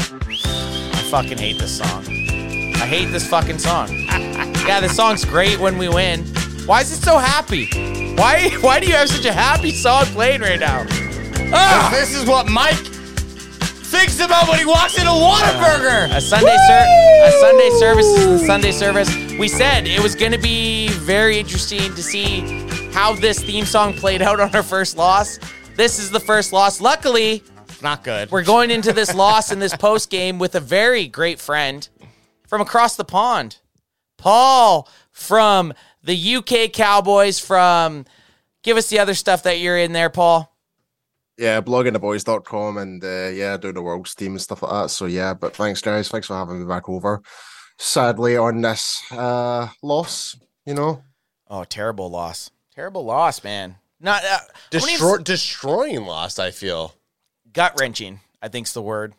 I fucking hate this song. I hate this fucking song. Yeah, this song's great when we win. Why is it so happy? Why do you have such a happy song playing right now? This is what Mike thinks about when he walks into Whataburger. A Sunday service is a Sunday service. We said it was going to be very interesting to see how this theme song played out on our first loss. This is the first loss. Luckily, Not good. we're going into this loss in this post game with a very great friend from across the pond. Paul from the UK Cowboys give us the other stuff that you're in there, Paul. Yeah, bloggingtheboys.com and doing the World's team and stuff like that. So yeah, but thanks guys. Thanks for having me back over. Sadly on this loss, Oh, terrible loss. Terrible loss, man. Not Destroying loss, I feel. gut-wrenching, I think's the word.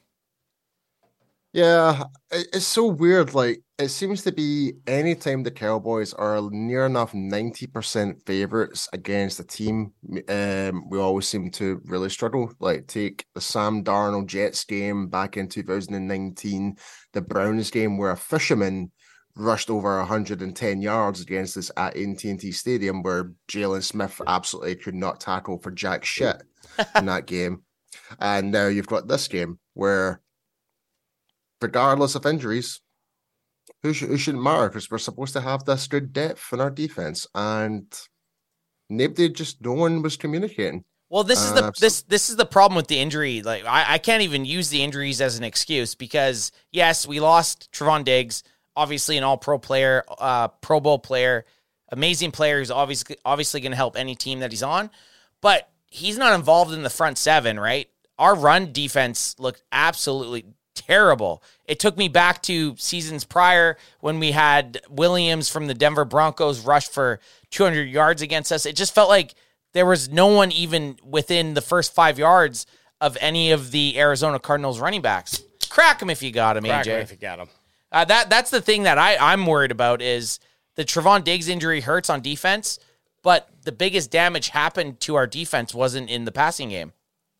Yeah, it's so weird. Like, it seems to be anytime the Cowboys are near enough 90% favorites against a team, we always seem to really struggle. Like, take the Sam Darnold Jets game back in 2019, the Browns game where a fisherman rushed over 110 yards against us at AT&T Stadium, where Jalen Smith absolutely could not tackle for jack shit in that game. And now you've got this game where, regardless of injuries, who shouldn't matter, because we're supposed to have this good depth in our defense, and no one was communicating. Well, this is the problem with the injury. Like, I can't even use the injuries as an excuse, because yes, we lost Trevon Diggs, obviously an all-pro player, Pro Bowl player, amazing player who's obviously going to help any team that he's on, but he's not involved in the front seven, right? Our run defense looked absolutely terrible. It took me back to seasons prior when we had Williams from the Denver Broncos rush for 200 yards against us. It just felt like there was no one even within the first 5 yards of any of the Arizona Cardinals running backs. Crack them if you got them, AJ. Crack him if you got him. That's the thing that I'm worried about, is the Trevon Diggs injury hurts on defense, but the biggest damage happened to our defense wasn't in the passing game.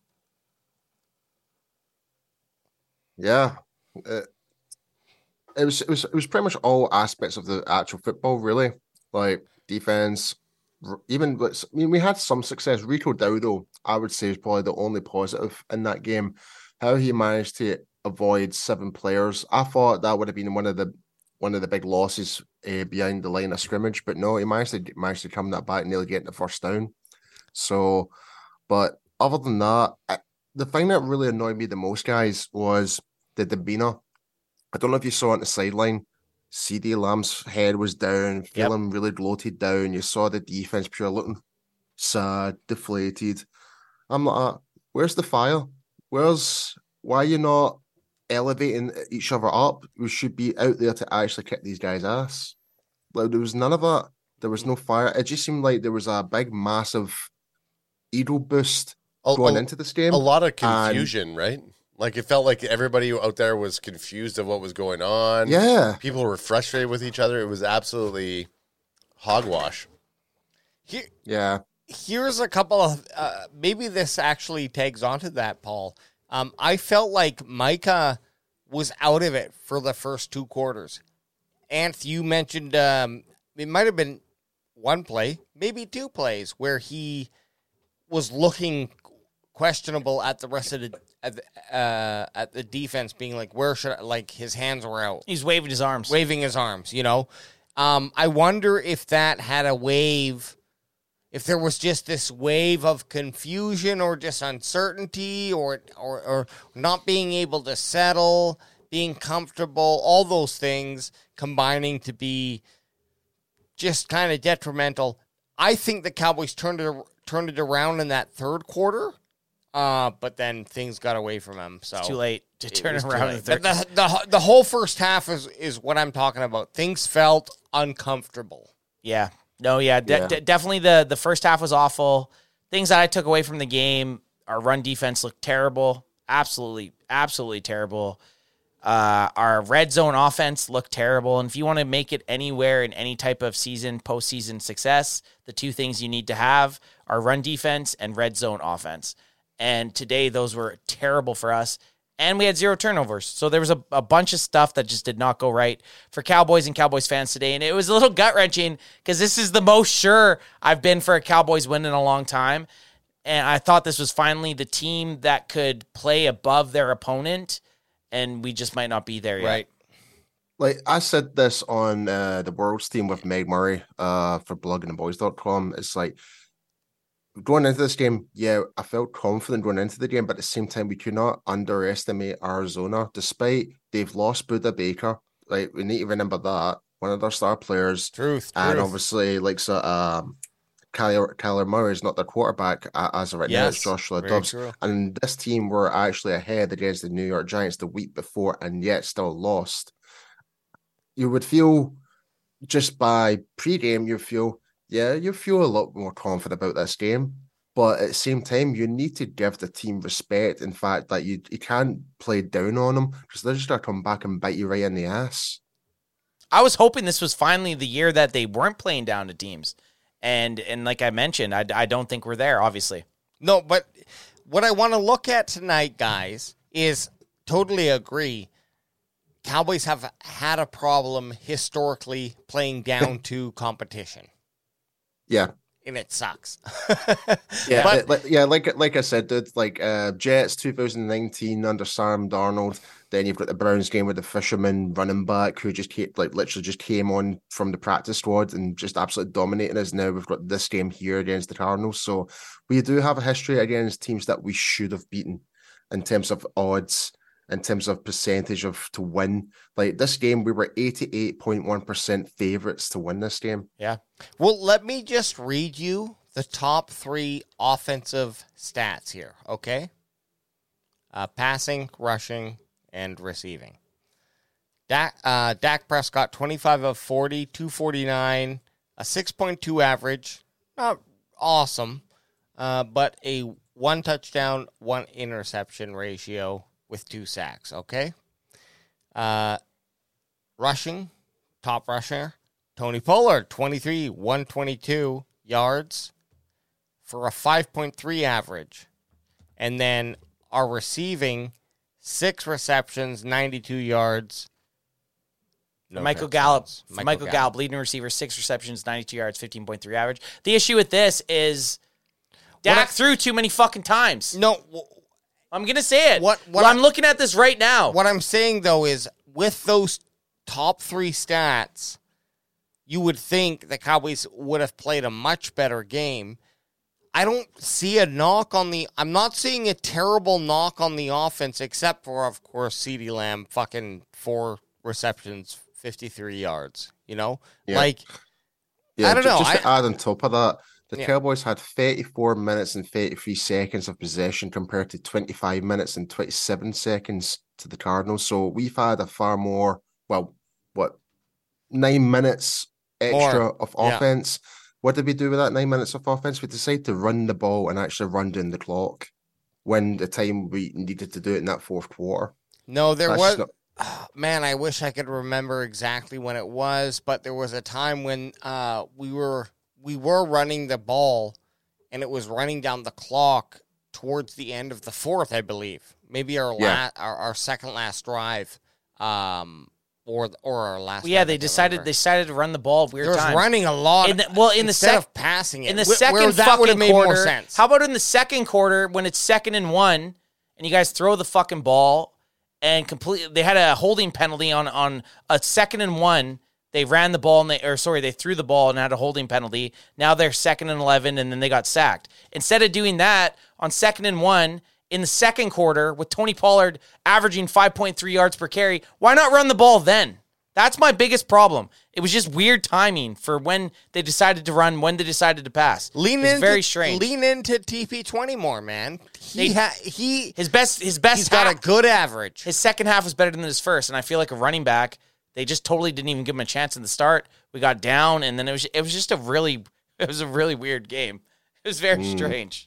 Yeah, it was pretty much all aspects of the actual football, really. Like defense, we had some success. Rico Dowdle, I would say, is probably the only positive in that game. How he managed to avoid 7 players, I thought that would have been one of the big losses behind the line of scrimmage, but no, he managed to come that back, nearly getting the first down. So, but other than that, the thing that really annoyed me the most, guys, was the demeanor. I don't know if you saw it on the sideline. CeeDee Lamb's head was down, feeling really bloated down. You saw the defense pure looking sad, deflated. I'm like, where's the fire? Why are you not elevating each other up? We should be out there to actually kick these guys' ass. Like, there was none of that. There was no fire. It just seemed like there was a big, massive ego boost going into this game. A lot of confusion, right? Like, it felt like everybody out there was confused of what was going on. Yeah. People were frustrated with each other. It was absolutely hogwash. Here's a couple of, maybe this actually tags onto that, Paul. I felt like Micah was out of it for the first 2 quarters. Anth, you mentioned it might have been 1 play, maybe 2 plays, where he was looking questionable at the rest of at the defense, being like, where should I, like, his hands were out. He's waving his arms, you know. I wonder if that had a wave, if there was just this wave of confusion or just uncertainty or not being able to settle, being comfortable, all those things combining to be just kind of detrimental. I think the Cowboys turned it around in that 3rd quarter. But then things got away from him. So it's too late to turn it around. The whole first half is what I'm talking about. Things felt uncomfortable. Yeah. No, yeah. Definitely the first half was awful. Things that I took away from the game, our run defense looked terrible. Absolutely, absolutely terrible. Our red zone offense looked terrible. And if you want to make it anywhere in any type of postseason success, the 2 things you need to have are run defense and red zone offense. And today, those were terrible for us. and we had 0 turnovers. So there was a bunch of stuff that just did not go right for Cowboys and Cowboys fans today. And it was a little gut-wrenching because this is the most sure I've been for a Cowboys win in a long time. And I thought this was finally the team that could play above their opponent, and we just might not be there yet. Right. Like I said this on the World's team with Meg Murray for bloggingtheboys.com. It's like, going into this game, yeah, I felt confident going into the game, but at the same time, we could not underestimate Arizona. Despite they've lost Buda Baker, like we need to remember that, one of their star players. Truth. And obviously, like Kyler Murray is not their quarterback as of right now. It's Joshua Dobbs. True. And this team were actually ahead against the New York Giants the week before, and yet still lost. You would feel just by pre-game, you feel a lot more confident about this game. But at the same time, you need to give the team respect. In fact, that you can't play down on them because they're just going to come back and bite you right in the ass. I was hoping this was finally the year that they weren't playing down to teams. And like I mentioned, I don't think we're there, obviously. No, but what I want to look at tonight, guys, is totally agree. Cowboys have had a problem historically playing down to competition. Yeah. And it sucks. Yeah, like I said, dude, like Jets 2019 under Sam Darnold. Then you've got the Browns game with the Fisherman running back who just literally just came on from the practice squad and just absolutely dominating us. Now we've got this game here against the Cardinals. So we do have a history against teams that we should have beaten in terms of odds, in terms of percentage to win. Like this game, we were 88.1% favorites to win this game. Yeah. Well, let me just read you the top 3 offensive stats here, okay? Passing, rushing, and receiving. Dak Prescott, 25 of 40, 249, a 6.2 average. Not awesome, but a 1 touchdown, 1 interception ratio with 2 sacks, okay? Rushing, top rusher, Tony Pollard, 23, 122 yards for a 5.3 average. And then our receiving, 6 receptions, 92 yards. No Michael touchdowns. Gallup, leading receiver, 6 receptions, 92 yards, 15.3 average. The issue with this is Dak threw too many fucking times. No, I'm going to say it. What I'm looking at this right now. What I'm saying, though, is with those top 3 stats, you would think the Cowboys would have played a much better game. I don't see a knock on I'm not seeing a terrible knock on the offense, except for, of course, CeeDee Lamb, fucking 4 receptions, 53 yards, you know? Yeah. I don't know. Just to add on top of that, the Cowboys had 34 minutes and 33 seconds of possession compared to 25 minutes and 27 seconds to the Cardinals. So we've had a far more, 9 minutes extra of offense. What did we do with that 9 minutes of offense? We decided to run the ball and actually run down the clock when the time we needed to do it in that fourth quarter. No, man, I wish I could remember exactly when it was, but there was a time when we were running the ball, and it was running down the clock towards the end of the fourth, I believe. Maybe our second last drive, or our last. Yeah, they decided to run the ball at weird times. There was running a lot. Instead of passing it in the second that would have made quarter, more sense. How about in the second quarter when it's 2nd and 1, and you guys throw the fucking ball and completely? They had a holding penalty on a 2nd and 1. They ran the ball and they threw the ball and had a holding penalty. Now they're 2nd and 11, and then they got sacked. Instead of doing that on 2nd and 1 in the second quarter with Tony Pollard averaging 5.3 yards per carry, why not run the ball then? That's my biggest problem. It was just weird timing for when they decided to run, when they decided to pass. Very strange. Lean into TP20 more, man. His best. He's got a good average. His second half was better than his first, and I feel like a running back, they just totally didn't even give him a chance in the start. We got down, and then it was just a really weird game. It was very strange.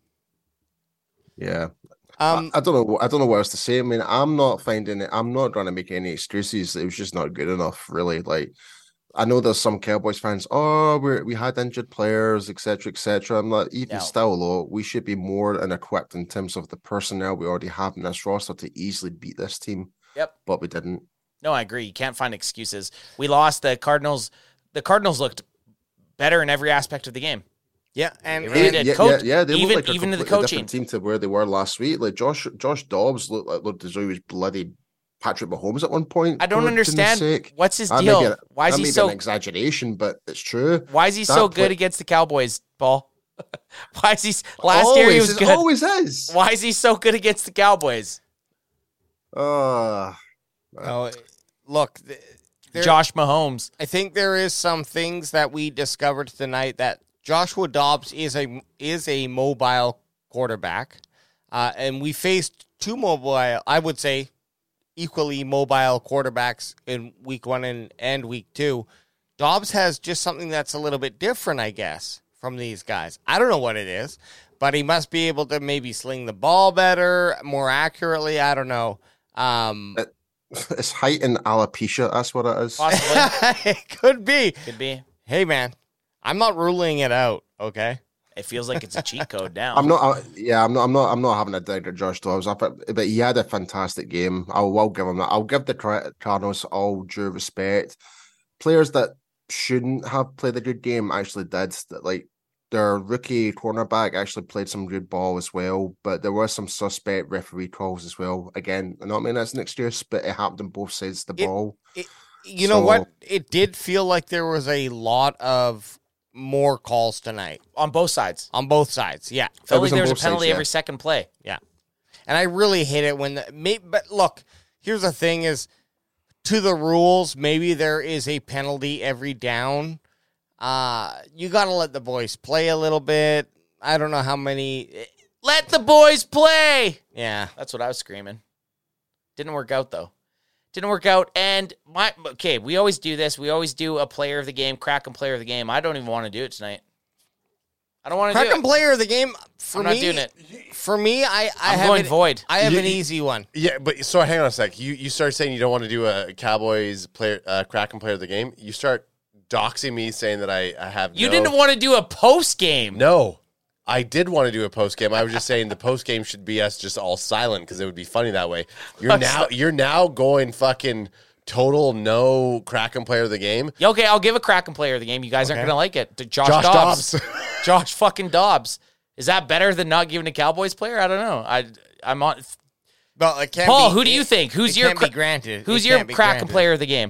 Yeah. I don't know what else to say. I mean, I'm not trying to make any excuses. It was just not good enough, really. Like I know there's some Cowboys fans. Oh, we had injured players, etc., etc. I'm like, even No. still, though, we should be more than equipped in terms of the personnel we already have in this roster to easily beat this team. Yep. But we didn't. No, I agree. You can't find excuses. We lost the Cardinals. The Cardinals looked better in every aspect of the game. Yeah, and They really did. Yeah, they even look like a even to the completely coaching. different team to where they were last week. Like Josh Dobbs looked as though he was bloody Patrick Mahomes at one point. I don't for understand goodness sake. what's his That may deal. be- Why is that he may be so? an exaggeration? But it's true. Why is he that so play- good against the Cowboys, Paul? Why is he? Last year he was good. Always is. Why is he so good against the Cowboys? oh, look, Josh Mahomes. I think there is some things that we discovered tonight that Joshua Dobbs is a mobile quarterback, and we faced two mobile, I would say, equally mobile quarterbacks in week 1 and week 2. Dobbs has just something that's a little bit different, I guess, from these guys. I don't know what it is, but he must be able to maybe sling the ball better, more accurately. I don't know. It's height and alopecia. That's what it is. Possibly. It could be. Could be. Hey, man, I'm not ruling it out. Okay. It feels like it's a cheat code now. I'm not having a dig at Josh Dobbs, but he had a fantastic game. I will give him that. I'll give the Cardinals all due respect. Players that shouldn't have played a good game actually did. Like their rookie cornerback actually played some good ball as well, but there were some suspect referee calls as well. Again, I'm not mean that's an excuse, but it happened on both sides of the ball. You know what? It did feel like there was a lot of more calls tonight. On both sides. On both sides, yeah. Felt was like there on was a both penalty sides, every second play. Yeah. And I really hate it when but look, here's the thing is, to the rules, maybe there is a penalty every down. You got to let the boys play a little bit. I don't know how many. Let the boys play. Yeah. That's what I was screaming. Didn't work out, though. Didn't work out. And we always do this. We always do a player of the game, Kraken player of the game. I don't even want to do it tonight. I don't want to do Kraken it. player of the game, for I'm me, not doing it. For me, I'm going void. I have an easy one. Yeah, but so hang on a sec. You start saying you don't want to do a Cowboys player, Kraken player of the game. You start doxing me saying that I have. You didn't want to do a post game. No, I did want to do a post game. I was just saying the post game should be us just all silent because it would be funny that way. You're now going fucking total no Kraken player of the game. Yeah, okay, I'll give a Kraken player of the game. You guys aren't going to like it. Josh Dobbs. Josh fucking Dobbs. Is that better than not giving a Cowboys player? I don't know. I'm on. Well, it can't Paul, be, who do you think? Who's it your can't be granted? Who's It your can't be Kraken granted. player of the game?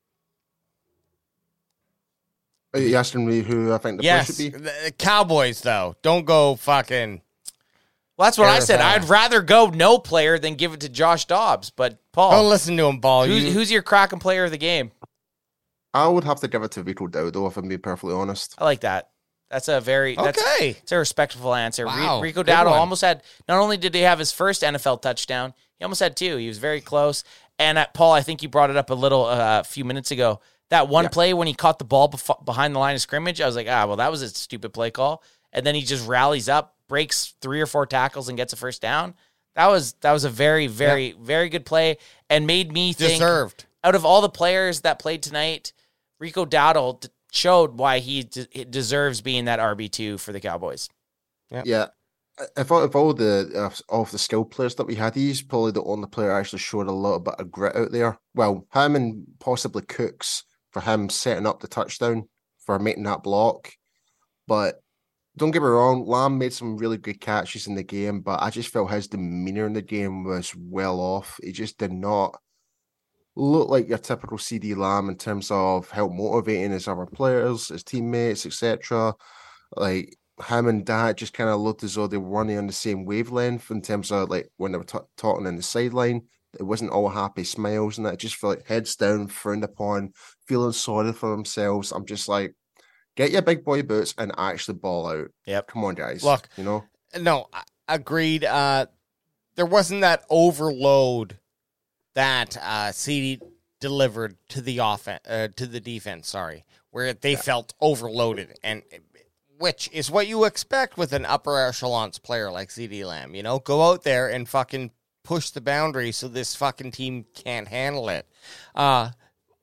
Are you asking me who I think the player should be? The Cowboys, though. Don't go fucking. Well, that's what I said. Arizona. I'd rather go no player than give it to Josh Dobbs. But Paul, Don't listen to him, Paul. who's your Kraken player of the game? I would have to give it to Rico Dowdle if I'm being perfectly honest. I like that. That's a very Okay. It's a respectful answer. Wow, Rico good Dowdle one. almost had. Not only did he have his first NFL touchdown, he almost had 2. He was very close. And Paul, I think you brought it up a few minutes ago. That one play when he caught the ball behind the line of scrimmage, I was like, well, that was a stupid play call. And then he just rallies up, breaks 3 or 4 tackles, and gets a first down. That was a very, very, very good play, and made me think Deserved. out of all the players that played tonight, Rico Dowdle showed why he deserves being that RB2 for the Cowboys. Yeah. If all the skill players that we had, he's probably the only player actually showed a little bit of grit out there. Well, him and possibly Cooks for him setting up the touchdown, for making that block. But don't get me wrong, Lamb made some really good catches in the game, but I just felt his demeanor in the game was well off. He just did not look like your typical CD Lamb in terms of how motivating his other players, his teammates, etc. Like him and Dak just kind of looked as though they were running on the same wavelength in terms of like when they were talking in the sideline. It wasn't all happy smiles and that. It just felt like heads down, frowned upon, feeling sorry for themselves. I'm just like, get your big boy boots and actually ball out. Yep. Come on, guys. Look, you know. No, agreed. There wasn't that overload that CD delivered to the to the defense. Sorry, where they felt overloaded, and which is what you expect with an upper echelons player like CD Lamb. You know, go out there and fucking push the boundary so this fucking team can't handle it.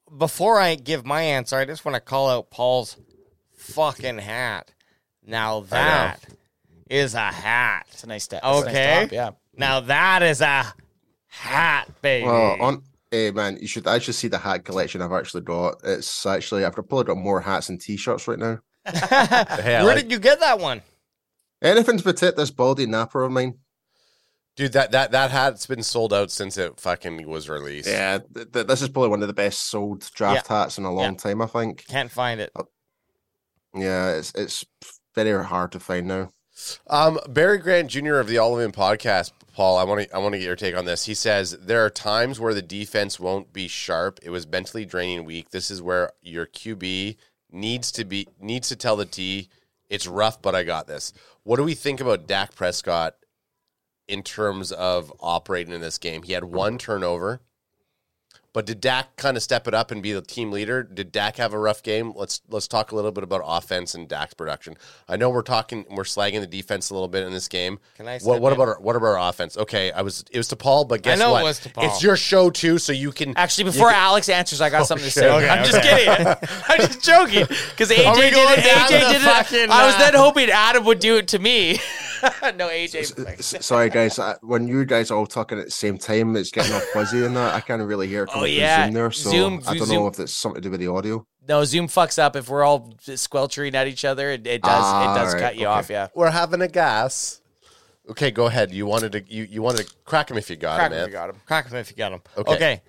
before I give my answer, I just want to call out Paul's fucking hat. Now that is a hat. It's a nice step. Okay. Nice top, yeah. Now that is a hat, baby. Well, hey man, you should actually see the hat collection I've actually got. It's actually I've probably got more hats and t-shirts right now. Where did you get that one? Anything's protect this baldy napper of mine. Dude, that hat's been sold out since it fucking was released. Yeah, this is probably one of the best sold draft hats in a long time, I think. Can't find it. Yeah, it's very hard to find now. Barry Grant Jr. of the All of In podcast, Paul, I want to get your take on this. He says there are times where the defense won't be sharp. It was mentally draining week. This is where your QB needs to tell the T, it's rough, but I got this. What do we think about Dak Prescott in terms of operating in this game? He had one turnover, but did Dak kind of step it up and be the team leader? Did Dak have a rough game? Let's talk a little bit about offense and Dak's production. I know we're slagging the defense a little bit in this game. Can I? What about our offense? Okay, it was to Paul, but guess what? It was to Paul. It's your show too, so you can Actually, before Alex answers, I got something to say. Okay, I'm just kidding. I'm just joking because AJ we did going it. down AJ the did fucking, it. I was then hoping Adam would do it to me. No, AJ. Sorry, guys. When you guys are all talking at the same time, it's getting all fuzzy and that. I can't really hear it coming through Zoom there. So I don't know if it's something to do with the audio. No, Zoom fucks up if we're all squelching at each other. It does cut you off. Yeah, we're having a gas. Okay, go ahead. You wanted to crack him if you got him, man. Crack him if you got him. Okay.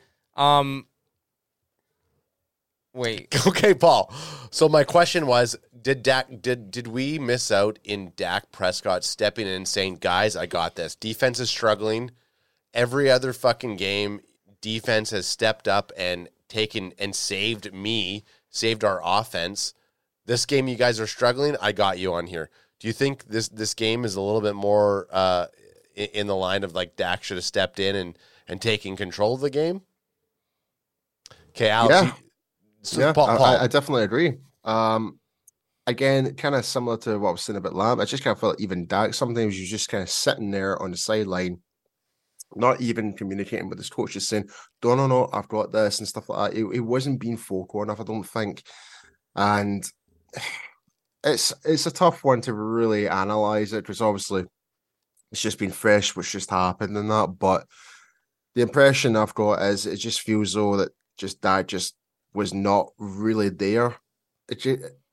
Wait. Okay, Paul. So my question was, did we miss out in Dak Prescott stepping in and saying, guys, I got this. Defense is struggling. Every other fucking game, defense has stepped up and taken and saved our offense. This game, you guys are struggling. I got you on here. Do you think this game is a little bit more in the line of like Dak should have stepped in and taken control of the game? Okay, Alex. Yeah. Paul. I definitely agree. Again, kind of similar to what I was saying about Lamb. I just kind of felt even Dak, sometimes you're just kind of sitting there on the sideline, not even communicating with his coach, just saying, no, I've got this and stuff like that. It wasn't being vocal enough, I don't think. And it's a tough one to really analyze it, because obviously it's just been fresh, what's just happened and that. But the impression I've got is it just feels though that Dak just was not really there. This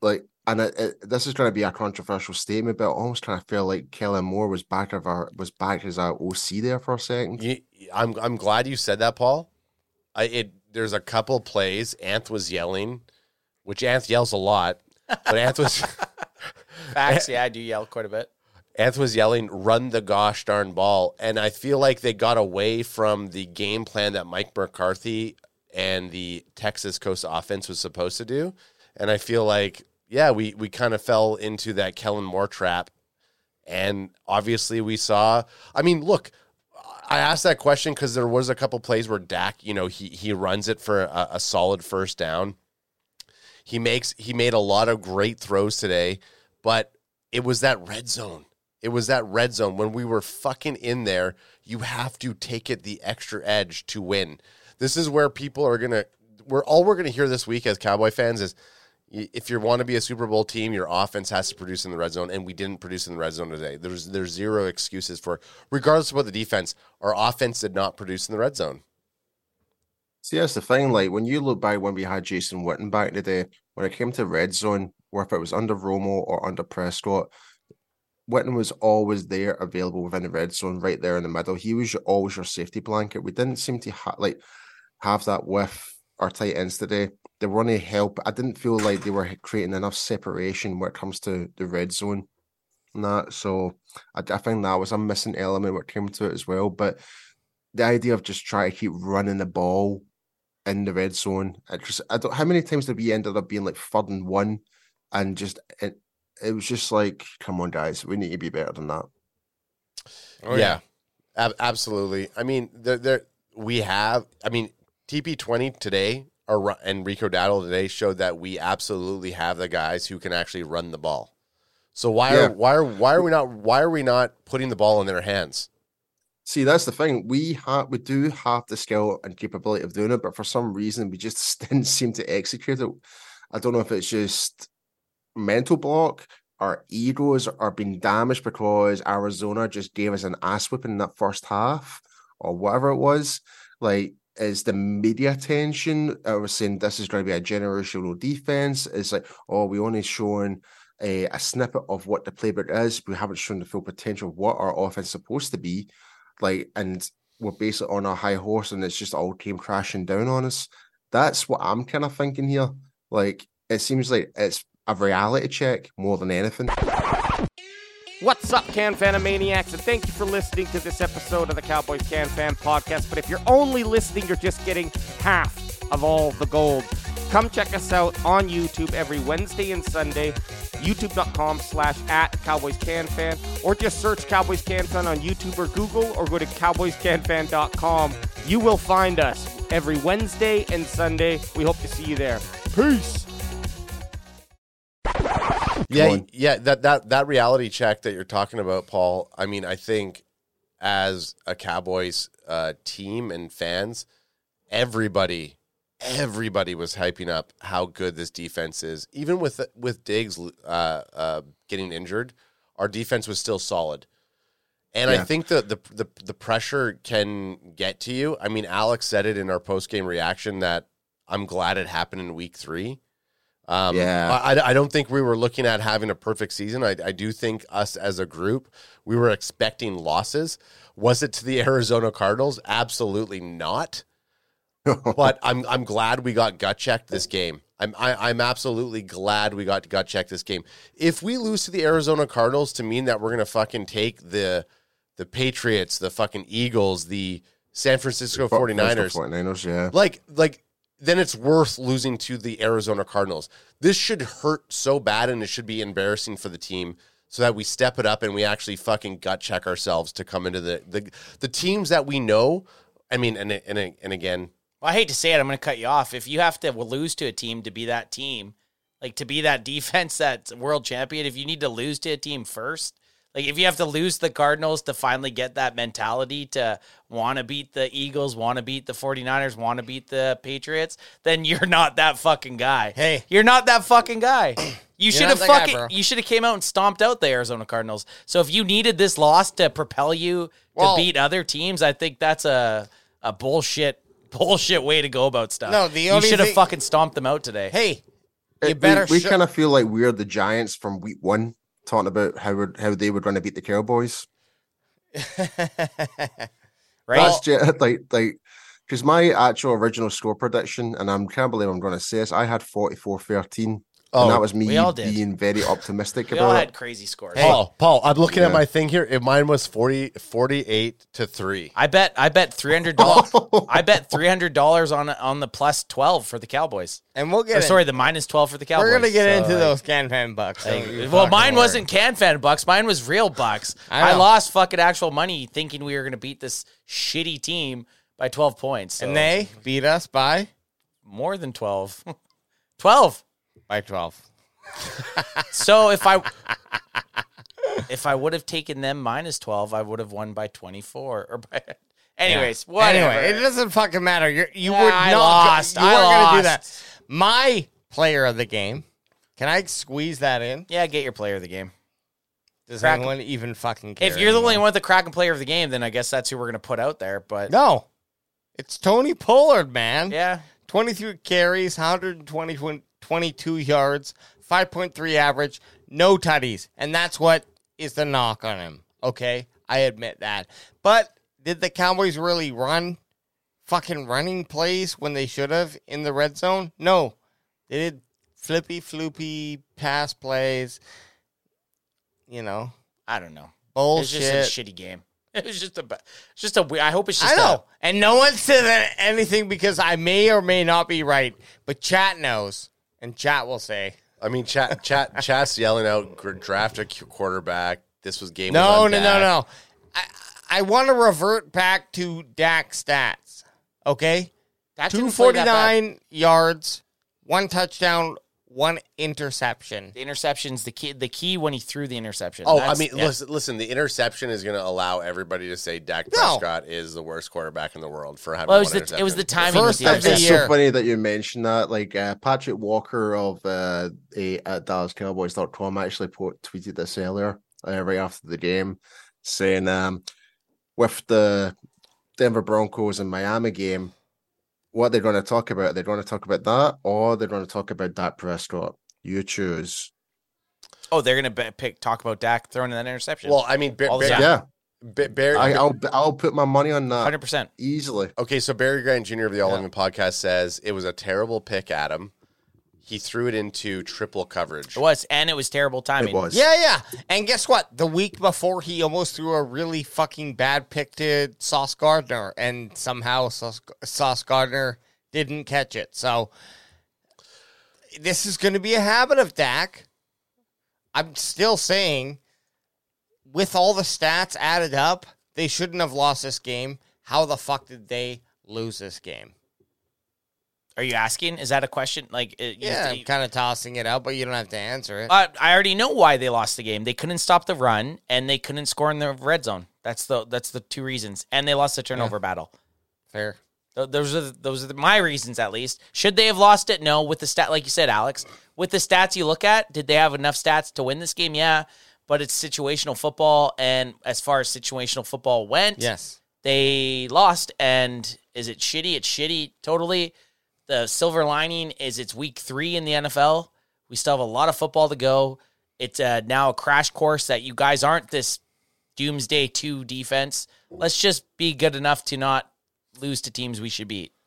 is going to be a controversial statement, but I almost kind of feel like Kellen Moore was back as our OC there for a second. I'm glad you said that, Paul. There's a couple plays. Anth was yelling, which Anth yells a lot, but Anth was facts. Yeah, I do yell quite a bit. Anth was yelling, "Run the gosh darn ball," and I feel like they got away from the game plan that Mike McCarthy and the Texas Coast offense was supposed to do. And I feel like, we kind of fell into that Kellen Moore trap. And obviously we saw, look, I asked that question because there was a couple plays where Dak, he runs it for a solid first down. He made a lot of great throws today, but it was that red zone. It was that red zone. When we were fucking in there, you have to take it the extra edge to win. This is where people are we're going to hear this week as Cowboy fans is, if you want to be a Super Bowl team, your offense has to produce in the red zone, and we didn't produce in the red zone today. There's zero excuses for, regardless of what the defense, our offense did not produce in the red zone. See, that's the thing. Like, when you look back when we had Jason Witten back today, when it came to red zone, or if it was under Romo or under Prescott, Witten was always there, available within the red zone, right there in the middle. He was always your safety blanket. We didn't seem to have that with our tight ends today. They weren't a help. I didn't feel like they were creating enough separation when it comes to the red zone and that. So I think that was a missing element when it came to it as well. But the idea of just trying to keep running the ball in the red zone, how many times did we ended up being like 3rd and 1, and just it was just like, come on, guys, we need to be better than that. Absolutely. TP20 today and Rico Dowdle today showed that we absolutely have the guys who can actually run the ball. So why are we not putting the ball in their hands? See, that's the thing. We do have the skill and capability of doing it, but for some reason we just didn't seem to execute it. I don't know if it's just mental block, our egos are being damaged because Arizona just gave us an ass whipping in that first half, or whatever it was. Like, is the media attention? I was saying this is going to be a generational defense. It's like, oh, we only shown a snippet of what the playbook is. We haven't shown the full potential of what our offense is supposed to be. Like, and we're basically on a high horse, and it's just all came crashing down on us. That's what I'm kind of thinking here. Like, it seems like it's a reality check more than anything. What's up, Can Fanomaniacs, and thank you for listening to this episode of the Cowboys Can Fan Podcast. But if you're only listening, you're just getting half of all the gold. Come check us out on YouTube every Wednesday and Sunday, youtube.com/@CowboysCanFan, or just search Cowboys Can Fan on YouTube or Google, or go to CowboysCanFan.com. You will find us every Wednesday and Sunday. We hope to see you there. Peace. Yeah, that reality check that you're talking about, Paul. I mean, I think as a Cowboys team and fans, everybody was hyping up how good this defense is. Even with Diggs getting injured, our defense was still solid. And I think the pressure can get to you. I mean, Alex said it in our post-game reaction that I'm glad it happened in week 3. I don't think we were looking at having a perfect season. I do think us as a group, we were expecting losses. Was it to the Arizona Cardinals? Absolutely not. But I'm glad we got gut checked this game. I'm absolutely glad we got gut checked this game. If we lose to the Arizona Cardinals to mean that we're gonna fucking take the Patriots, the fucking Eagles, the San Francisco 49ers, yeah. Like then it's worth losing to the Arizona Cardinals. This should hurt so bad, and it should be embarrassing for the team, so that we step it up and we actually fucking gut check ourselves to come into the teams that we know. I mean, and again, well, I hate to say it, I'm going to cut you off. If you have to lose to a team to be that team, like to be that defense that's world champion, if you need to lose to a team first, like if you have to lose the Cardinals to finally get that mentality to want to beat the Eagles, want to beat the 49ers, want to beat the Patriots, then you're not that fucking guy. Hey. You're not that fucking guy. You should have you should have came out and stomped out the Arizona Cardinals. So if you needed this loss to propel you to beat other teams, I think that's a bullshit way to go about stuff. No, you should have fucking stomped them out today. Hey, you better. We kind of feel like we're the Giants from week 1, talking about how they were going to beat the Cowboys. Right? That's just, like because my actual original score prediction, and I can't believe I'm going to say this, I had 44-13. And that was me being very optimistic we about all it. had crazy scores. Paul, I'm looking at my thing here. Mine was 48-3. I bet $300. I bet $300 on the plus 12 for the Cowboys. And we'll get the minus 12 for the Cowboys. We're gonna get into those Can Fan bucks. Well, mine wasn't Can Fan bucks. Mine was real bucks. I lost fucking actual money thinking we were gonna beat this shitty team by 12 points. So. And they beat us by more than 12. 12. By 12. So if I would have taken them minus 12, I would have won by 24. Or by, anyways, whatever. Anyway, it doesn't fucking matter. You were I not lost. You weren't I gonna do lost. that. My player of the game. Can I squeeze that in? Yeah, get your player of the game. Does anyone even fucking care? If you're the only one with the Kraken player of the game, then I guess that's who we're gonna put out there. But no, it's Tony Pollard, man. Yeah, 23 carries, 122 yards, 5.3 average, no tutties. And that's what is the knock on him. Okay, I admit that. But did the Cowboys really run fucking running plays when they should have in the red zone? No. They did floopy pass plays. You know. I don't know. Bullshit. It's just a shitty game. It was just a weird. I hope it's just. I know. And no one said anything because I may or may not be right. But chat knows. And chat will say. I mean, chat's yelling out, draft a quarterback. This was game. No. I want to revert back to Dak stats. Okay, That didn't play that 249 yards, 1 touchdown, one interception. The interception's the key when he threw the interception. Oh, That's- I mean, yeah. listen, the interception is going to allow everybody to say Dak No. Prescott is the worst quarterback in the world for having Well, one interception. it was the timing. First with the of the It's interception. year. so funny that you mentioned that. Like Patrick Walker of at DallasCowboys.com actually tweeted this earlier, right after the game, saying with the Denver Broncos and Miami game, what they're going to talk about? They're going to talk about that, or they're going to talk about Dak Prescott. You choose. Oh, they're gonna talk about Dak throwing that interception. Well, I mean, All the time. Yeah, I'll put my money on that 100%. easily. Okay, so Barry Grant Jr. of the All England podcast says it was a terrible pick, Adam. He threw it into triple coverage. It was, and it was terrible timing. It was. Yeah. And guess what? The week before, he almost threw a really fucking bad pick to Sauce Gardner, and somehow Sauce Gardner didn't catch it. So this is going to be a habit of Dak. I'm still saying, with all the stats added up, they shouldn't have lost this game. How the fuck did they lose this game? Are you asking? Is that a question? Like, I'm kind of tossing it out, but you don't have to answer it. I already know why they lost the game. They couldn't stop the run, and they couldn't score in the red zone. That's the two reasons. And they lost the turnover battle. Fair. Those are my reasons, at least. Should they have lost it? No. With the stat, like you said, Alex, with the stats you look at, did they have enough stats to win this game? Yeah, but it's situational football, and as far as situational football went, Yes. they lost. And is it shitty? It's shitty, totally. The silver lining is it's week 3 in the NFL. We still have a lot of football to go. It's now a crash course that you guys aren't this doomsday 2 defense. Let's just be good enough to not lose to teams we should beat.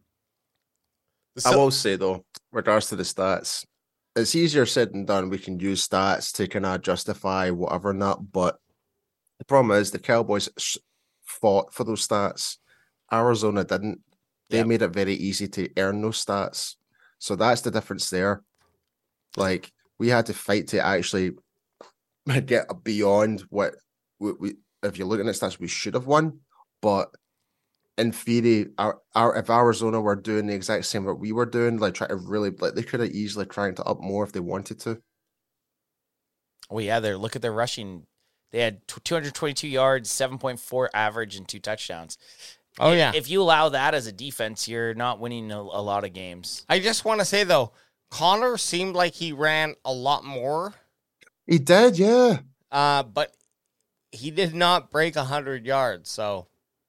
I will say though, regards to the stats, it's easier said than done. We can use stats to kind of justify whatever not, but the problem is the Cowboys fought for those stats. Arizona didn't. They made it very easy to earn those stats. So that's the difference there. Like, we had to fight to actually get beyond what we if you're looking at stats, we should have won. But in theory, if Arizona were doing the exact same what we were doing, like try to really, like they could have easily tried to up more if they wanted to. Oh, yeah, look at their rushing. They had 222 yards, 7.4 average, and 2 touchdowns. Oh, yeah. If you allow that as a defense, you're not winning a lot of games. I just want to say, though, Connor seemed like he ran a lot more, He did, yeah. but he did not break 100 yards, so.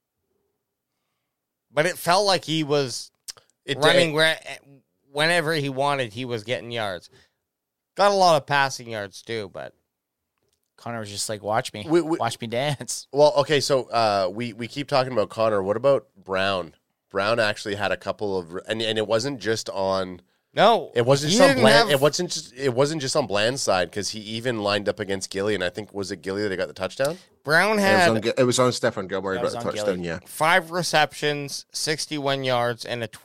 But it felt like he was running whenever he wanted, he was getting yards. Got a lot of passing yards, too, but. Connor was just like, watch me. Watch me dance. Well, okay, so we keep talking about Connor. What about Brown? Brown actually had a couple of, and it wasn't just on. No, it wasn't just on Bland. It wasn't just on Bland's side because he even lined up against Gilly, and I think was it Gilly that got the touchdown? Brown had It was on Stephon Gilmore, That got was the on touchdown, Gilly. yeah. 5 receptions, 61 yards, and a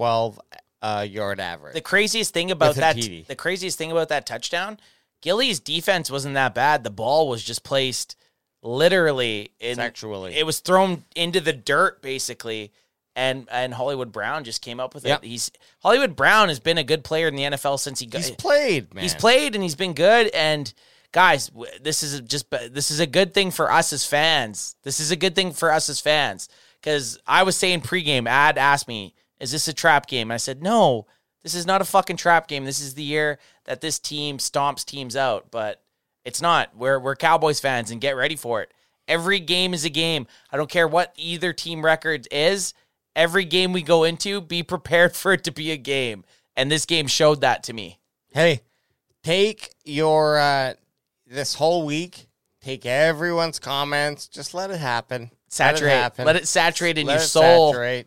12-yard average. The craziest thing about With a that, TD. the craziest thing about that touchdown, Gilly's defense wasn't that bad. The ball was just placed literally Sexually. It was thrown into the dirt basically, and Hollywood Brown just came up with Yep. it. Hollywood Brown has been a good player in the NFL since He's played, man. He's played and he's been good. And guys, this is a good thing for us as fans. This is a good thing for us as fans because I was saying pregame, Ad asked me, "Is this a trap game?" And I said, "No, this is not a fucking trap game. This is the year that this team stomps teams out." But it's not. We're Cowboys fans and get ready for it. Every game is a game. I don't care what either team record is. Every game we go into, be prepared for it to be a game. And this game showed that to me. Hey, take your this whole week, take everyone's comments, just let it happen. Saturate. Let it saturate in Let your it soul. saturate.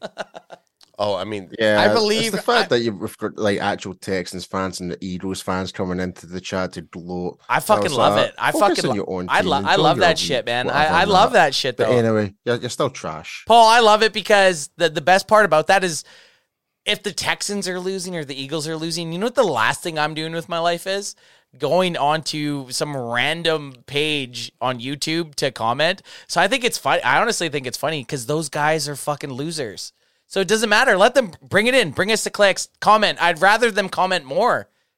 Oh, I mean, Yeah, I believe- it's the fact that you've got like actual Texans fans and the Eagles fans coming into the chat to gloat. I fucking was love like, it. I focus fucking on your own I team, love enjoy that your shit, man. whatever I and love that shit But though. anyway, you're still trash. Paul, I love it because the best part about that is if the Texans are losing or the Eagles are losing, you know what the last thing I'm doing with my life is? Going onto some random page on YouTube to comment. So I think it's funny. I honestly think it's funny because those guys are fucking losers. So it doesn't matter. Let them bring it in. Bring us the clicks. Comment. I'd rather them comment more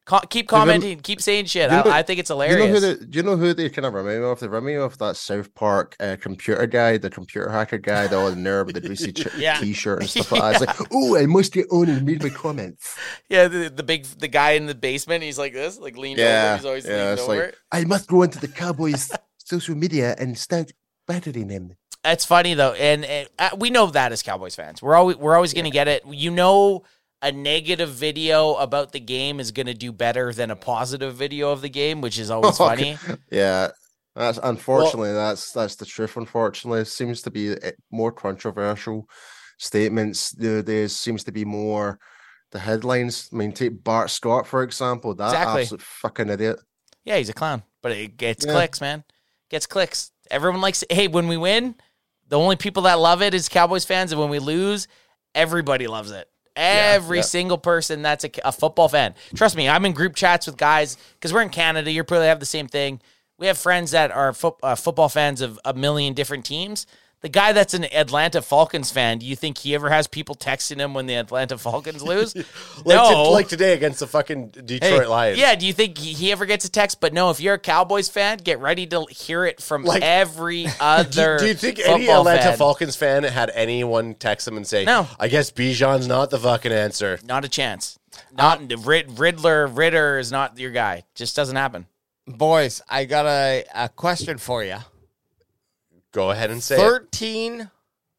Keep commenting, keep saying shit. I think it's hilarious. Do you know who they kind of remind me of? They remind me of that South Park computer guy, the computer hacker guy, the old nerd with the greasy t-shirt and stuff like that. It's like, oh, I must get on and read my comments. Yeah, the guy in the basement, he's like this, like leaned over. He's always leaning over. Like, I must go into the Cowboys' social media and start battering them. It's funny though, and we know that as Cowboys fans, we're always going to get it. You know, a negative video about the game is going to do better than a positive video of the game, which is always funny. Yeah, that's unfortunately that's the truth. Unfortunately, it seems to be more controversial statements nowadays. Seems to be more the headlines. I mean, take Bart Scott for example. That absolute fucking idiot. Yeah, he's a clown, but it gets clicks, man. Gets clicks. Everyone likes it. Hey, when we win, the only people that love it is Cowboys fans, and when we lose, everybody loves it. Every single person that's a football fan. Trust me, I'm in group chats with guys, because we're in Canada. You probably have the same thing. We have friends that are football fans of a million different teams. The guy that's an Atlanta Falcons fan, do you think he ever has people texting him when the Atlanta Falcons lose? No. Like today against the fucking Detroit Lions. Yeah, do you think he ever gets a text? But no, if you're a Cowboys fan, get ready to hear it from every other Do you think any Atlanta Falcons fan had anyone text him and say, no, I guess Bijan's not the fucking answer? Not a chance. Not Ritter is not your guy. Just doesn't happen. Boys, I got a question for you. Go ahead and say 13-107.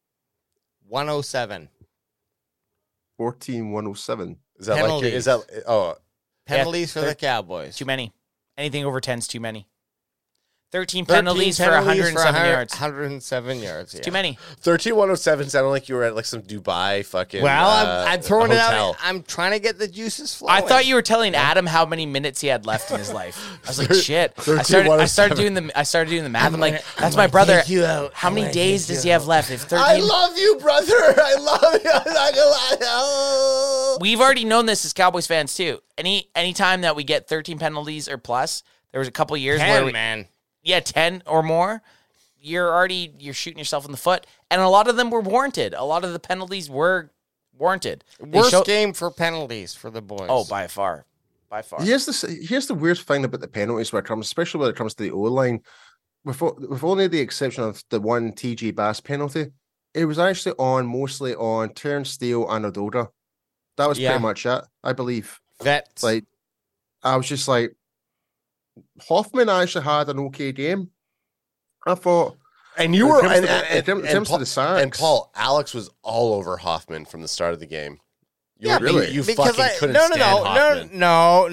14-107. Is that penalties. Penalties for the Cowboys? Too many. Anything over 10 is too many. 13 penalties for 107 yards. 107 yards. Yeah. Too many. 13-107 sounded like you were at like some Dubai fucking. Well, I'm throwing it out. I'm trying to get the juices flowing. I thought you were telling Adam how many minutes he had left in his life. I was like, shit. I started doing the math. I'm like, that's my brother. How many days does he have left? If 13. I love you, brother. I love you. I'm not gonna lie. We've already known this as Cowboys fans too. Any time that we get 13 penalties or plus, there was a couple years where 10 or more, you're shooting yourself in the foot. And a lot of them were warranted. A lot of the penalties were warranted. Worst game for penalties for the boys. Oh, by far. Here's the weird thing about the penalties especially when it comes to the O-line. With only the exception of the one TG Bass penalty, it was actually mostly on Terrence Steele and Ododa. That was pretty much it, I believe. Vets. Like, I was just like, Hoffman actually had an okay game. I thought, and you were in terms of the sacks. And Paul, Alex was all over Hoffman from the start of the game. You fucking couldn't stand Hoffman. No.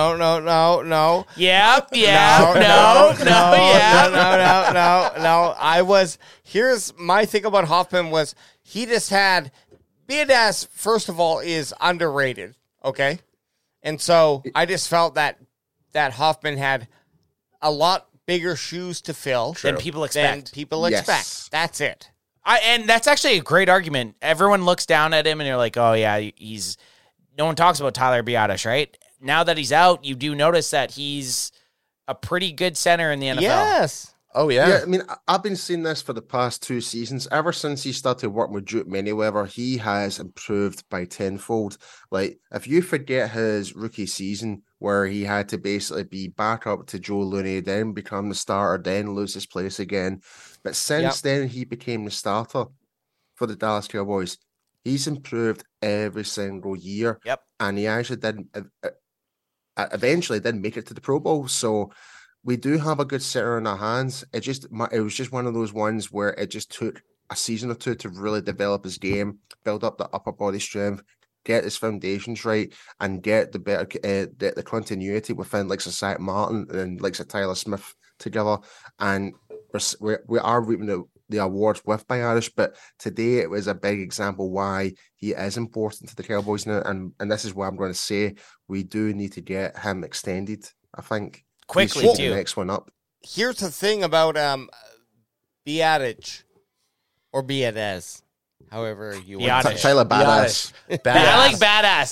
Here's my thing about Hoffman was he just had Biadasz, first of all, is underrated. Okay. And so I just felt that Hoffman had a lot bigger shoes to fill than people expect. Yes. That's it. And that's actually a great argument. Everyone looks down at him and they're like, oh, yeah, no one talks about Tyler Biadasz, right? Now that he's out, you do notice that he's a pretty good center in the NFL. Yes. Oh, yeah. I mean, I've been seeing this for the past 2 seasons. Ever since he started working with Duke Manyweather, he has improved by tenfold. Like, if you forget his rookie season where he had to basically be back up to Joe Looney, then become the starter, then lose his place again. But since then, he became the starter for the Dallas Cowboys. He's improved every single year. Yep. And he actually eventually did make it to the Pro Bowl. So we do have a good center in our hands. It was just one of those ones where it just took a season or two to really develop his game, build up the upper body strength, get his foundations right, and get the better the continuity within like Zach Martin and like Tyler Smith together. And we are reaping the awards with Biadasz, but today it was a big example why he is important to the Cowboys now. And this is why I'm going to say we do need to get him extended, I think. Quickly, too. The next one up. Here's the thing about Biadasz or Biadasz, however you want to say it. Tyler Biadasz. I like badass.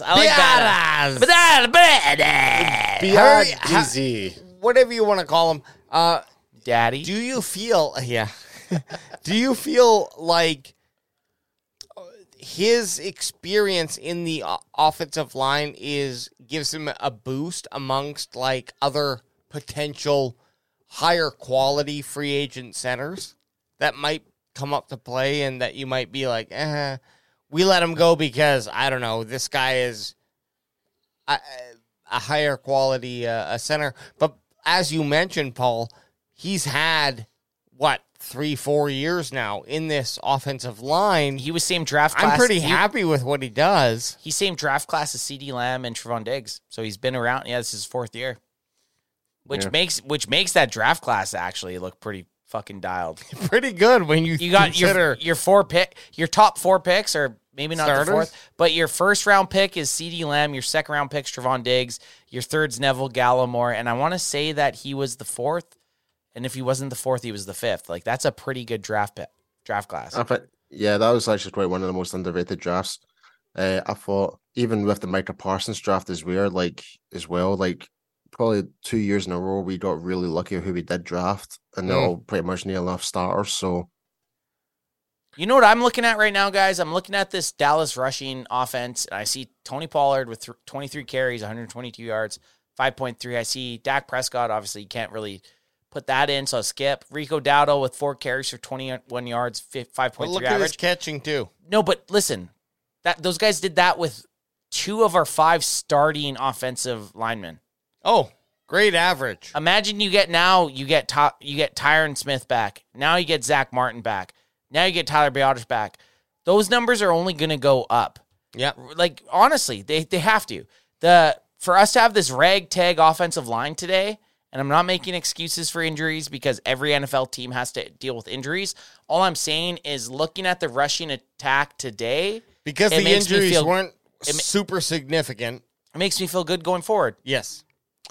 Biadasz. Whatever you want to call him. Daddy. Do you feel? Yeah. Do you feel like his experience in the offensive line gives him a boost amongst like other potential higher quality free agent centers that might come up to play and that you might be like, we let him go because, I don't know, this guy is a higher quality a center. But as you mentioned, Paul, he's had, 3-4 years now in this offensive line. He was same draft class. I'm pretty happy with what he does. He's same draft class as CeeDee Lamb and Trevon Diggs. So he's been around. Yeah, this is his 4th year. Which makes that draft class actually look pretty fucking dialed. Pretty good when you got consider your top 4 picks, or maybe not starters? the 4th, but your first round pick is CeeDee Lamb, your second round pick's Trevon Diggs, your third's Neville Gallimore, and I want to say that he was the 4th. And if he wasn't the 4th, he was the 5th. Like, that's a pretty good draft class. That was actually quite one of the most underrated drafts. I thought even with the Micah Parsons draft as well, probably 2 years in a row we got really lucky with who we did draft, and they're all pretty much near enough starters. So, you know what I'm looking at right now, guys? I'm looking at this Dallas rushing offense. I see Tony Pollard with 23 carries, 122 yards, 5.3. I see Dak Prescott. Obviously, you can't really put that in, so I'll skip. Rico Dowdle with 4 carries for 21 yards, 5.3 look average. at his catching, too. No, but listen, those guys did that with 2 of our 5 starting offensive linemen. Oh, great average. Imagine you get Tyron Smith back. Now you get Zach Martin back. Now you get Tyler Biotis back. Those numbers are only going to go up. Yeah. Like, honestly, they have to. For us to have this ragtag offensive line today, and I'm not making excuses for injuries because every NFL team has to deal with injuries. All I'm saying is looking at the rushing attack today. Because the injuries weren't super significant. It makes me feel good going forward. Yes.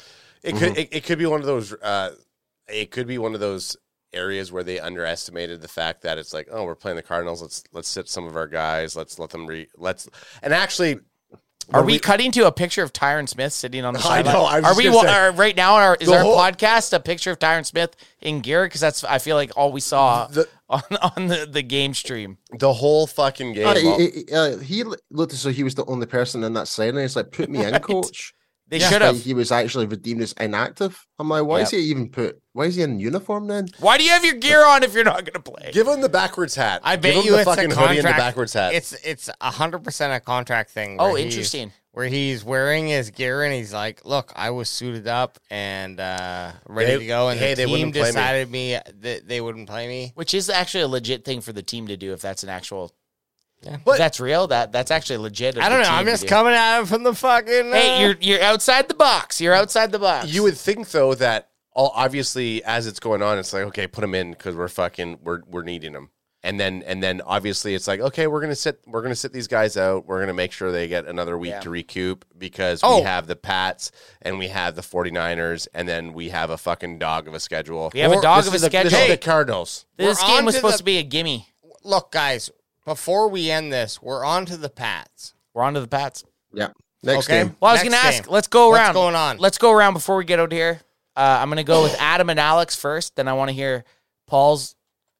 It could be one of those. It could be one of those areas where they underestimated the fact that it's like, oh, we're playing the Cardinals. Let's sit some of our guys. Let's let them and actually. Are we cutting to a picture of Tyron Smith sitting on the sideline? I know. Are we right now? Is our podcast a picture of Tyron Smith in gear? Because that's, I feel like, all we saw on the game stream. The whole fucking game. He looked as though he was the only person in that sideline. It's like, put me in, coach. They should have. He was actually redeemed as inactive. I'm like, why is he in uniform then? Why do you have your gear on if you're not going to play? Give him the backwards hat. I bet Give him you the it's fucking a hoodie contract. and the backwards hat. It's 100% a contract thing. Oh, interesting. Where he's wearing his gear and he's like, look, I was suited up and ready to go, and the team decided that they wouldn't play me. Which is actually a legit thing for the team to do if that's an actual... Yeah. If that's real, that's actually legit. I don't know. I'm just coming at him from the fucking... Hey, you're outside the box. You're outside the box. You would think, though, that obviously as it's going on, it's like, okay, put him in because we're needing him. And then obviously it's like, okay, we're gonna sit these guys out. We're gonna make sure they get another week to recoup because we have the Pats and we have the 49ers, and then we have a fucking dog of a schedule. We have a dog of a schedule. This is the Cardinals. This game was supposed to be a gimme. Look, guys, before we end this, we're on to the Pats. We're on to the Pats. Yeah. Next game. Well, I was going to ask, let's go around. What's going on? Let's go around before we get out here. I'm going to go with Adam and Alex first. Then I want to hear Paul's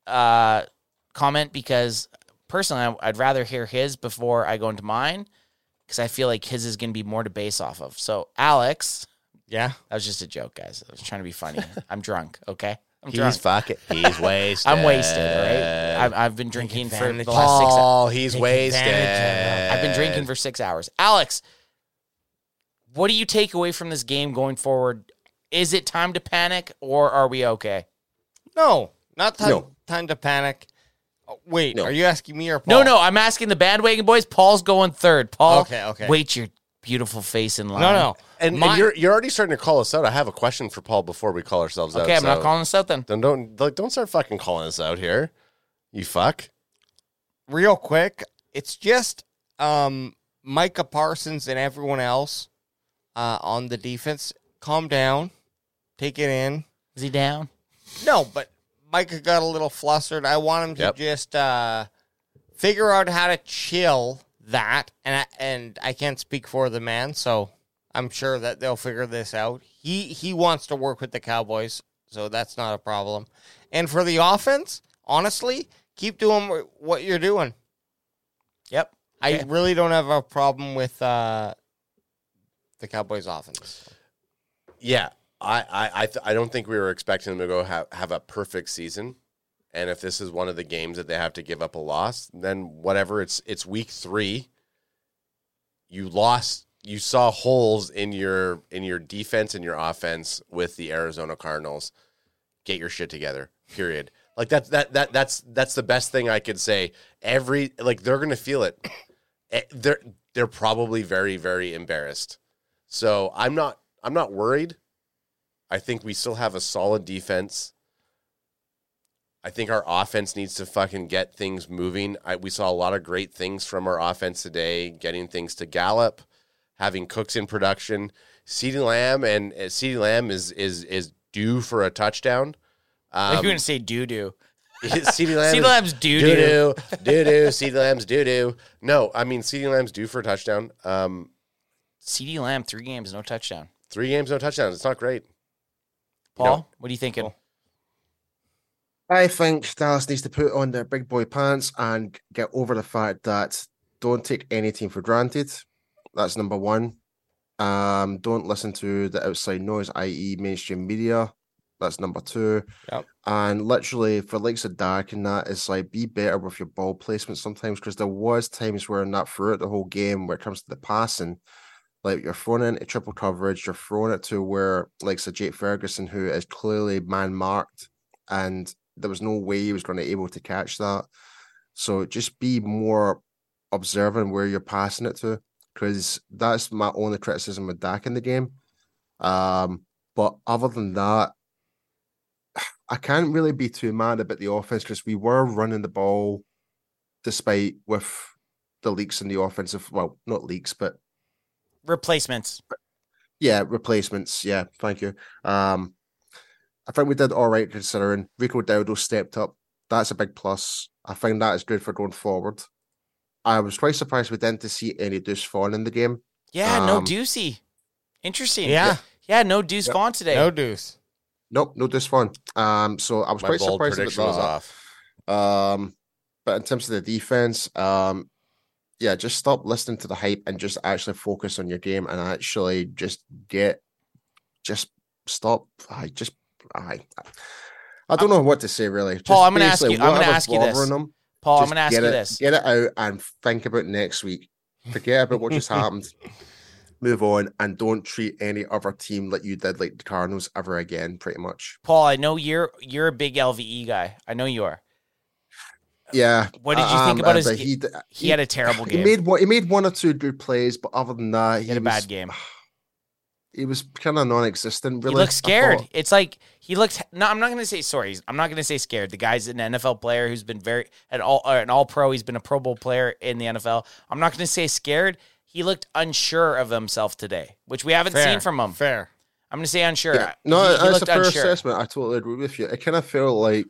comment because personally, I'd rather hear his before I go into mine because I feel like his is going to be more to base off of. So, Alex. Yeah. That was just a joke, guys. I was trying to be funny. I'm drunk, okay? He's wasted. I'm wasted, all right? I've been drinking for the last 6 hours. Oh, he's wasted. I've been drinking for 6 hours. Alex, what do you take away from this game going forward? Is it time to panic, or are we okay? No, not time to panic. Oh, wait, are you asking me or Paul? No, I'm asking the bandwagon boys. Paul's going third. Paul, okay. Wait your beautiful face in line. No. And you're already starting to call us out. I have a question for Paul before we call ourselves out. Okay, I'm not calling us out then. Then don't start fucking calling us out here. You fuck. Real quick, it's just Micah Parsons and everyone else on the defense. Calm down. Take it in. Is he down? No, but Micah got a little flustered. I want him to just figure out how to chill that. And I can't speak for the man, so I'm sure that they'll figure this out. He wants to work with the Cowboys, so that's not a problem. And for the offense, honestly, keep doing what you're doing. Yep. I Okay. really don't have a problem with the Cowboys offense. Yeah, I don't think we were expecting them to go have a perfect season. And if this is one of the games that they have to give up a loss, then whatever. It's week 3. You lost. You saw holes in your defense and your offense with the Arizona Cardinals. Get your shit together. Period. Like that's the best thing I could say. They're gonna feel it. They're probably very, very embarrassed. So I'm not worried. I think we still have a solid defense. I think our offense needs to fucking get things moving. We saw a lot of great things from our offense today, getting things to Gallup, having Cooks in production. CeeDee Lamb is due for a touchdown. You're going to say doo-doo. CeeDee Lamb CeeDee Lamb's doo-doo. doo-doo. CeeDee Lamb's doo-doo. No, I mean, CeeDee Lamb's due for a touchdown. CeeDee Lamb, 3 games, no touchdown. 3 games, no touchdowns. It's not great. Paul, what are you thinking? I think Dallas needs to put on their big boy pants and get over the fact that don't take any team for granted. That's number one. Don't listen to the outside noise, i.e. mainstream media. That's number 2. Yep. And literally for likes of Dak and that, it's like be better with your ball placement sometimes, because there was times where not throughout the whole game where it comes to the passing, like you're throwing it into triple coverage, you're throwing it to where like Jake Ferguson, who is clearly man marked, and there was no way he was going to be able to catch that. So just be more observant where you're passing it to, because that's my only criticism with Dak in the game. But other than that, I can't really be too mad about the offense, because we were running the ball despite with the leaks in the offensive. Well, not leaks, but Replacements. yeah, replacements. Yeah, thank you. I think we did all right considering. Rico Dowdle stepped up. That's a big plus. I think that is good for going forward. I was quite surprised we didn't see any Deuce Vaughn in the game. Yeah, no Deucey. Interesting. Yeah. Yeah, no Deuce Vaughn today. No Deuce. Nope, no Deuce Vaughn. So I was My quite bold surprised prediction about was that. off. But in terms of the defense, yeah, just stop listening to the hype and just actually focus on your game and actually stop. I don't know what to say really. Paul, Just I'm gonna ask basically you- I'm gonna whatever's ask you this. bothering them, Paul, I'm just going to ask you this. Get it out and think about next week. Forget about what just happened. Move on and don't treat any other team like you did, like the Cardinals, ever again. Pretty much. Paul, I know you're a big LVE guy. I know you are. Yeah. What did you think about his? but He had a terrible game. He made 1 or 2 good plays, but other than that, He had a bad game. He was kind of non-existent. Really, He looked I scared. thought. It's like he looked. No, I'm not going to say sorry. I'm not going to say scared. The guy's an NFL player who's been an all pro. He's been a Pro Bowl player in the NFL. I'm not going to say scared. He looked unsure of himself today, which we haven't seen from him. Fair. I'm going to say unsure. Yeah. No, he that's a looked fair unsure. assessment. I totally agree with you. It kind of felt like,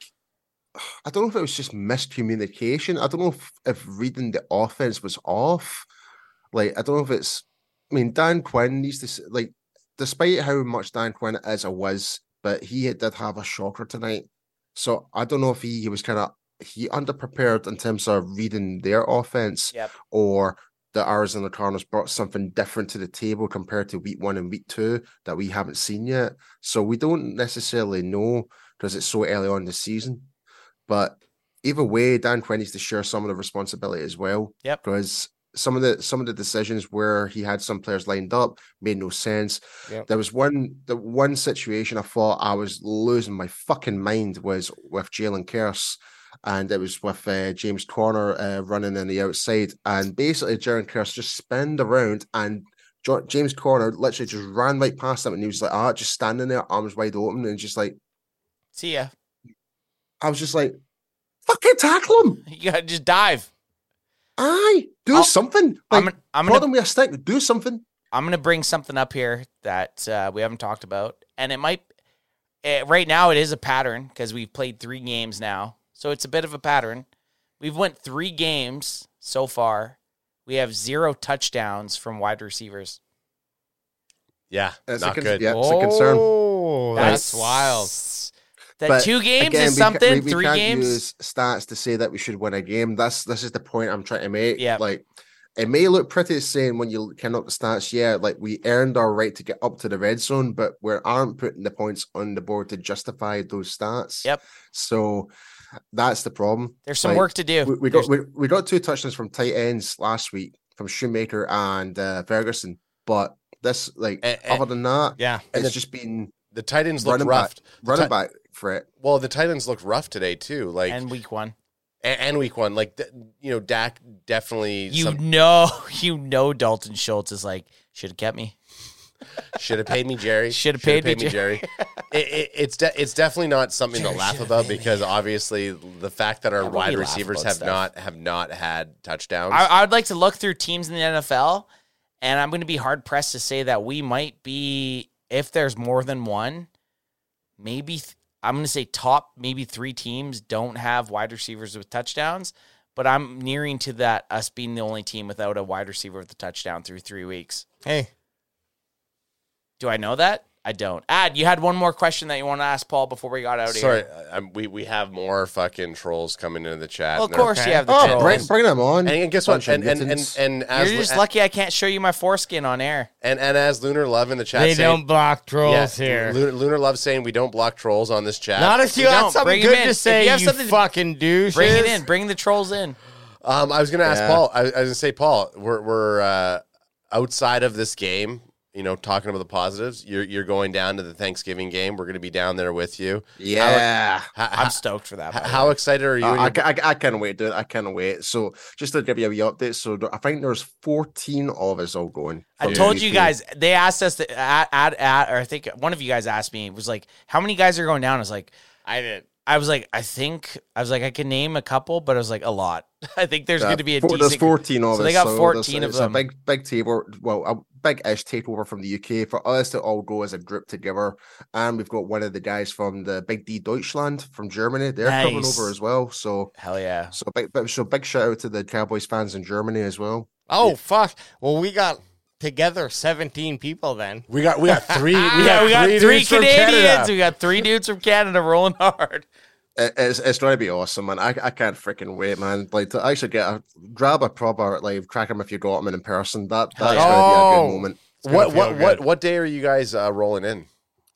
I don't know if it was just miscommunication. I don't know if reading the offense was off. Like, I don't know if it's, I mean, Dan Quinn needs to, like, despite how much Dan Quinn is a whiz, but he did have a shocker tonight. So I don't know if he was kind of, he underprepared in terms of reading their offense, Yep. or the Arizona Cardinals brought something different to the table compared to week 1 and week 2 that we haven't seen yet. So we don't necessarily know because it's so early on in the season. But either way, Dan Quinn needs to share some of the responsibility as well. Yep. Because some of the decisions where he had some players lined up made no sense. Yep. There was the one situation I thought I was losing my fucking mind was with Jalen Kearse. And it was with James Conner running on the outside. And basically, Jalen Kearse just spinned around and James Conner literally just ran right past him. And he was like, just standing there, arms wide open. And just like, See ya. I was just like, fucking tackle him. You got to just dive. Aye, do something. Like, I'm prod gonna him with a stick. Do something. I'm gonna bring something up here that we haven't talked about, and it might. Right now, it is a pattern because we've played 3 games now, so it's a bit of a pattern. We've went 3 games so far. We have 0 touchdowns from wide receivers. Yeah, It's not a good. Yeah, it's a concern. Oh, that's wild. That But 2 games again, is something. we 3 can't games. use stats to say that we should win a game. This is the point I'm trying to make. Yep. Like, it may look pretty saying when you can up the stats, yeah, like we earned our right to get up to the red zone, but we aren't putting the points on the board to justify those stats. Yep. So that's the problem. There's some Like, work to do. We got 2 touchdowns from tight ends last week from Shoemaker and Ferguson, but this other than that, Yeah. it's just been The Titans look rough. running back for it. Well, the Titans look rough today too. Like And week 1. and week 1, like Dak definitely You know, Dalton Schultz is like, should have kept me. should have paid me, Jerry. Should have paid me, Jerry. It's definitely not something to laugh about because obviously the fact that our Yeah, wide we laugh receivers about have not had touchdowns. I would like to look through teams in the NFL, and I'm going to be hard pressed to say that we might be, if there's more than one, maybe I'm going to say top maybe 3 teams don't have wide receivers with touchdowns, but I'm nearing to that, us being the only team without a wide receiver with a touchdown through 3 weeks. Hey, Do I know that? I don't. You had one more question that you want to ask Paul before we got out of Sorry, here. we have more fucking trolls coming into the chat. Well, of course Okay. you have the Oh, trolls. bring them on. And guess what? Bunch of And mutants. as You're just lucky I can't show you my foreskin on air. and as Lunar Love in the chat they saying, don't block trolls here. Lunar Love saying we don't block trolls on this chat. Not if you We got don't. something Bring 'em good in. to If say, you you, have something to- fucking douches. Bring it in. Bring the trolls in. I was going to ask Yeah. Paul. I was going to say, Paul, we're outside of this game. Talking about the positives. You're going down to the Thanksgiving game. We're going to be down there with you. Yeah. I'm stoked for that. by the How way. excited are you? and your- I can't wait, dude. I can't wait. So, just to give you a wee update, so I think there's 14 of us all going. I from told the you UK. guys, they asked us to add, or I think one of you guys asked me, it was like, how many guys are going down? I was like, I was like, I can name a couple, but I was like, a lot. I think there's going to be a decent. There's 14 of us. So they got 14 of it's them. a big table. Well, a big-ish takeover from the UK for us to all go as a group together. And we've got one of the guys from the Big D Deutschland from Germany. They're coming Nice. over as well. So, Hell yeah. big shout out to the Cowboys fans in Germany as well. Oh, fuck. Well, we got together 17 people then. we got 3. We got 3 dudes from Canadians. Canada. We got 3 dudes from Canada rolling hard. It's going to be awesome, man. I can't freaking wait, man. Like to actually grab a proper crack 'em if you got them in person. That's Hell going yeah. to be a Oh. good moment. What day are you guys rolling in?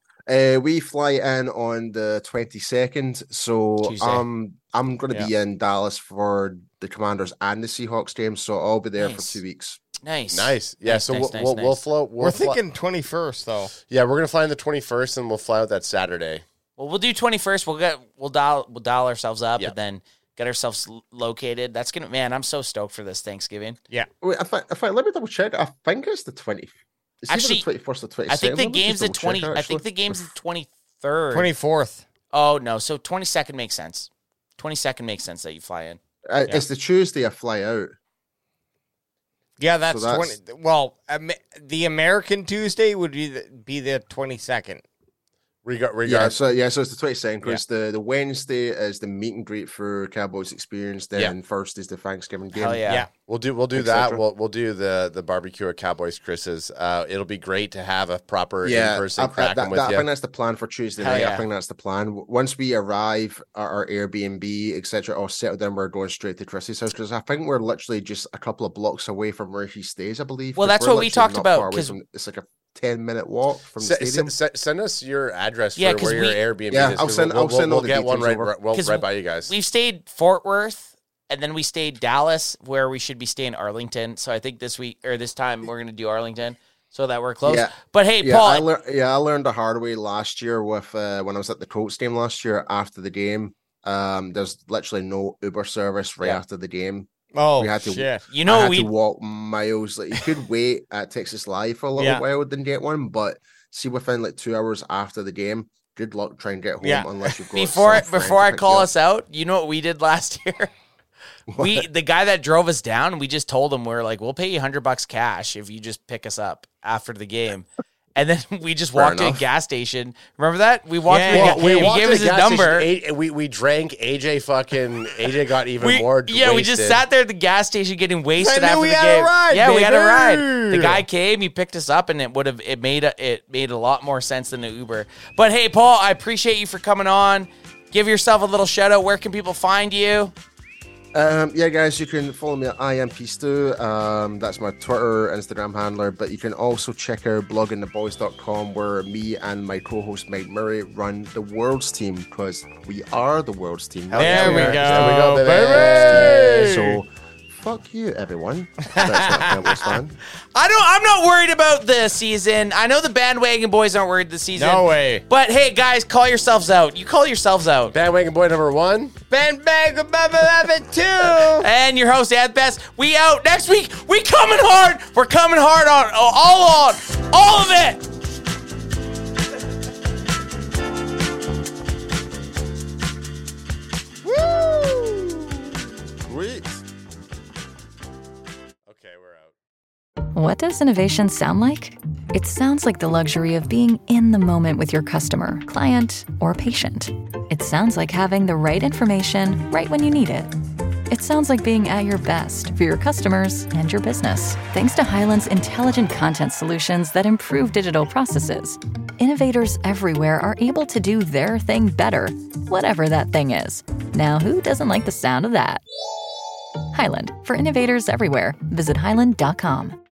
We fly in on the 22nd, so Tuesday. I'm going to be in Dallas for the Commanders and the Seahawks game, so I'll be there Nice. for 2 weeks. Nice. Yeah. Nice, So nice, we'll nice. float. We're thinking 21st, though. Yeah, we're gonna fly on the 21st, and we'll fly out that Saturday. Well, we'll do 21st. We'll dial ourselves up Yeah. and then get ourselves located. That's gonna, man. I'm so stoked for this Thanksgiving. Wait, if I let me double check. I think it's the 20th. It's Actually, either the 21st or 22nd. I think the Let me game's just the double 20. check, I think actually. the game's the 23rd. 24th. Oh no, so 22nd makes sense. 22nd makes sense that you fly in. It's the Tuesday I fly out. Yeah, that's, So that's- 20. Well, the American Tuesday would be the 22nd. Yeah, so it's the 22nd because the Wednesday is the meet and greet for Cowboys Experience. Then first is the Thanksgiving game. Hell yeah. We'll do Et that. cetera. We'll do the barbecue at Cowboys Chris's. It'll be great to have a proper Yeah, in-person cracking with I you. think that's the plan for Tuesday Hell night. yeah. I think that's the plan. Once we arrive at our Airbnb, etc., all settled in, we're going straight to Chris's house because I think we're literally just a couple of blocks away from where he stays. I believe. Well, 'cause that's we're what we literally talked not about, far away 'cause- from- it's like a 10-minute walk from the stadium. Send us your address Yeah, for 'cause where your Airbnb Yeah, is. I'll 'cause send all we'll the get one details right, over. Because right by you guys. We've stayed Fort Worth, and then we stayed Dallas, where we should be staying Arlington. So I think this week or this time we're gonna do Arlington, so that we're close. Yeah. But hey, Yeah, Paul, I learned the hard way last year with when I was at the Colts game last year after the game. There's literally no Uber service right Yeah. after the game. Oh, We had to- shit. you I know had we to walk miles. Like you could wait at Texas Live for a little Yeah. while, didn't get one, but see within like 2 hours after the game, good luck trying to get home Yeah. unless you've got before some friend before to I pick call you up. us out, you know what we did last year? The guy that drove us down, we just told him we're like, we'll pay you $100 cash if you just pick us up after the game. And then we just Fair walked to a enough. gas station. Remember that? We walked Yeah, to a yeah. ga- we he walked gave to us the his gas number. station. We drank. AJ got even more. Yeah, we just wasted. sat there at the gas station getting wasted I knew after we the had a game. ride, Yeah, we had a ride. baby. The guy came, he picked us up, and it made a lot more sense than the Uber. But hey, Paul, I appreciate you for coming on. Give yourself a little shout out. Where can people find you? Yeah, guys, you can follow me at IMPStew. That's my Twitter, Instagram handler. But you can also check out bloggingtheboys.com, where me and my co-host Mike Murray run the World's Team, because we are the World's Team. There we go. There we go, baby. Baby. So, fuck you, everyone. That's not Cowboys fan. I'm not worried about the season. I know the bandwagon boys aren't worried this season. No way. But hey, guys, call yourselves out. You call yourselves out. Bandwagon boy number 1. Ben Bag 2. And your host, Ad Best. We out next week. We coming hard. We're coming hard on all of it. Sweet. Okay, we're out. What does innovation sound like? It sounds like the luxury of being in the moment with your customer, client, or patient. It sounds like having the right information right when you need it. It sounds like being at your best for your customers and your business. Thanks to Hyland's intelligent content solutions that improve digital processes, innovators everywhere are able to do their thing better, whatever that thing is. Now, who doesn't like the sound of that? Hyland, for innovators everywhere. Visit hyland.com.